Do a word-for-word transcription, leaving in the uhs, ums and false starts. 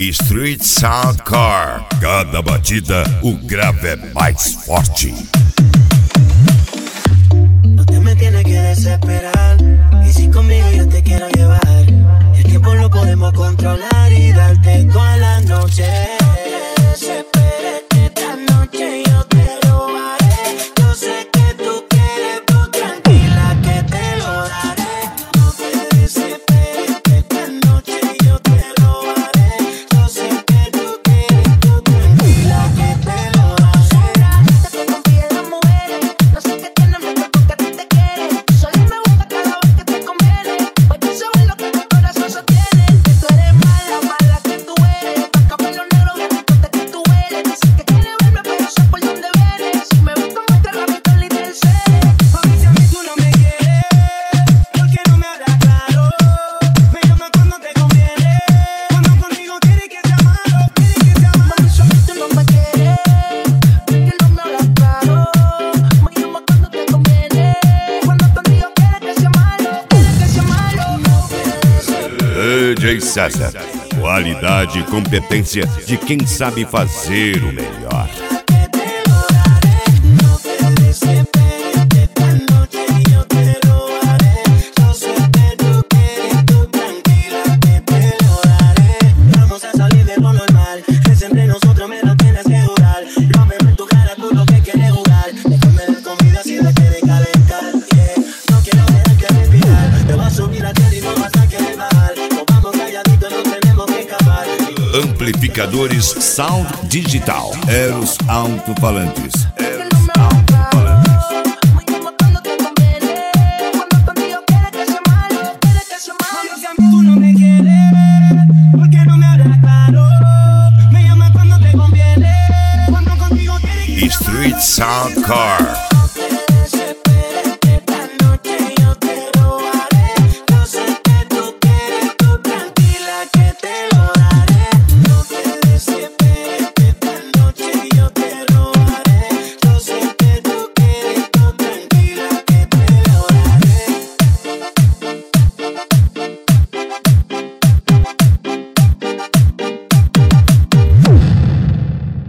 Street Sound Car. Cada batida, o grave é mais forte. No te me tienes que desesperar. Y si conmigo yo te quiero llevar, el tiempo lo podemos controlar y darte toda la noche. No te desesperes, que esta noche yo te lo haré. Yo sé que tú quieres, tú tranquila que te lo daré. No te desesperes, que esta noche yo te lo haré. Yo sé que tú quieres, tú tranquila que te lo daré. Te confío en las mujeres, no sé qué tienen mejor porque a ti te quieren. Solo me gusta cada vez que te conviene, porque sabes lo que tu corazón sostiene. Que tú eres mala, mala que tú eres. Pa' cabello negro, gatito que tú eres. Dices que quieres verme, pero sé por dónde vienes. Si me ves como otra rapito, ni te enseres. Mami, si a mí tú no me quieres, ¿por qué no me hablas claro? Me llamas cuando te conviene, cuando conmigo quieres que sea malo, quieres que sea malo. Mami, si a mí tú no me quieres, porque no me hablas claro. Me llamas cuando te conviene, cuando contigo quieres que sea malo, quieres que sea malo. No te desesperes. D J César. Qualidade e competência de quem sabe fazer o melhor. Que te lo daré, no te desesperes, que esta noche yo te lo haré. Yo sé que tú quieres, tú tranquila que te lo daré. Vamos a salir de lo normal, es entre nosotros, me lo tienes que jurar. No me en tu cara, tú lo que quieres jugar. Déjame de comida si te quieres calentar, yeah. No quiero dejar que respirar, te vas a subir a tierra y no vas a querer bajar. Nos vamos calladitos, no tenemos que escapar. Amplificadores Sound Digital. Eros Alto-Falantes. Que no me hablas claro. Me llamas cuando te conviene, cuando contigo quieres que sea malo, quieres que sea malo. Mami, si a mí tú no me quieres, ¿por qué no me hablas claro? Me llamas cuando te conviene, cuando contigo quieres que sea malo. Street Sound Car.